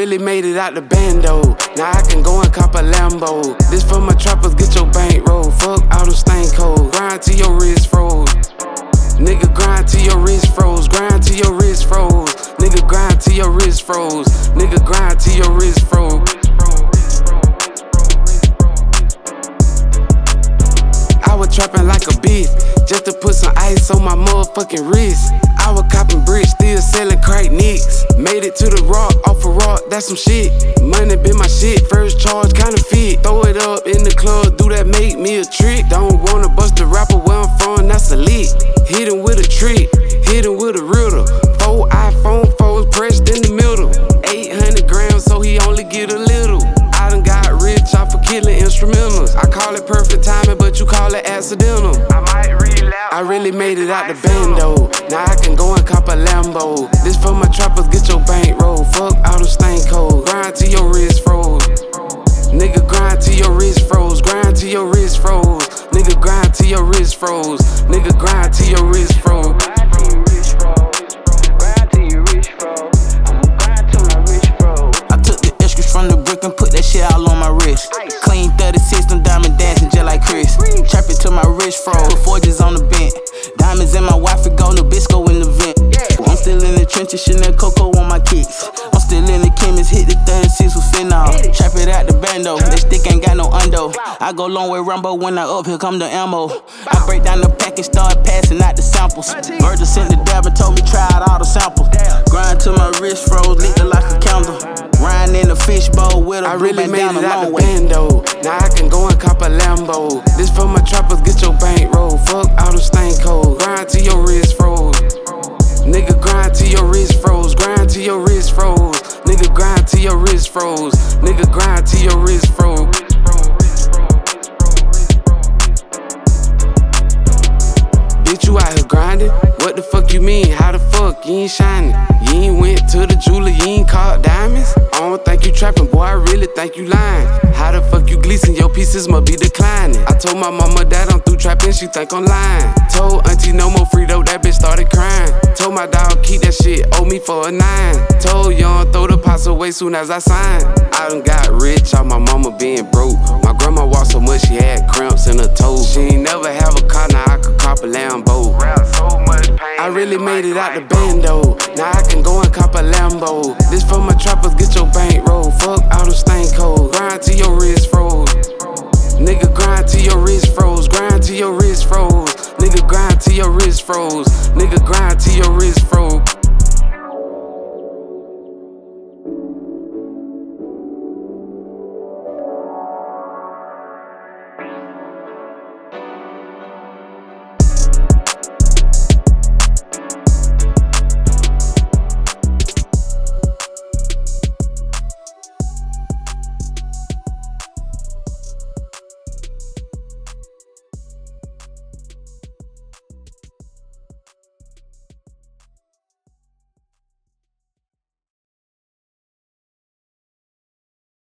really made it out the bando. Now I can go and cop a Lambo. This for my trappers, get your bankroll. Fuck all them stain cold. Grind till your wrist froze. Nigga, grind till your wrist froze. Grind till your wrist froze. Nigga, grind till your wrist froze. Nigga, grind till your wrist froze. I was trapping like a bitch just to put some ice on my motherfucking wrist. I was copping bricks, still selling crack nicks. Made it to the rock, off a rock, that's some shit. Money been my shit, first charge kinda fit. Throw it up in the club, do that make me a trick. Don't wanna bust the rapper where I'm from, that's a lick. Hit him with a trick, hit him with a riddle. 4 iPhone 4s pressed in the middle. 800 grams, so he only get a little. I done got rich off of killing instrumentals. I call it perfect timing, but you call it accidental. I might relapse. I really made it out the bando. Now I can go and cop a Lambo. This for my trappers, get your bankroll. Fuck all them stain cold. Grind till your wrist froze. Nigga, grind till your wrist froze. Grind till your wrist froze. Nigga, grind till your wrist froze. Nigga, grind till your wrist froze. From the brick and put that shit all on my wrist. Clean 36, them diamond dancing just like Chris. Trap it till my wrist froze. Put forges on the bench. Diamonds in my wife and gold, Nabisco in the vent. I'm still in the trenches, Chanel Coco on my kicks. I'm still in the chemist, hit the 36 with phenol. Trap it out the bando, that stick ain't got no undo. I go long way Rambo when I up, here come the ammo. I break down the pack and start passing out the samples. Virgil sent the dab and told me try out all the samples. Grind till my wrist froze, lit it like a candle. Riding in the fishbowl with a blue bandana long way. Bando. Now I can go and cop a Lambo. This for my trappers, get your bankroll. Fuck all them stain cold. Grind till your wrist froze. Nigga, grind till your wrist froze. Grind till your wrist froze. Nigga, grind till your wrist froze. Nigga, grind till your wrist froze. Bitch, you out here grinding? What the fuck you mean? How the fuck you ain't shining? You ain't went to the jeweler, you ain't caught diamonds? I don't think you trapping, boy, I really think you lying. How the fuck you gleasing? Your pieces must be declining. I told my mama that I'm through trapping, she think I'm lying. Told auntie no more Frito, that bitch started crying. Told my dog keep that shit, owe me for a 9. Told young throw the pots away soon as I signed. I done got rich off my mama being broke. My grandma walked so much she had cramps in her toes. She ain't never have a car, now I could cop a Lambo. I really made it out the bando. Now I can go and cop a Lambo. This for my trappers, get your bankroll. Fuck all them stain cold. Grind till your wrist froze. Nigga, grind till your wrist froze. Grind till your wrist froze. Nigga, grind till your wrist froze. Nigga, grind till your wrist froze.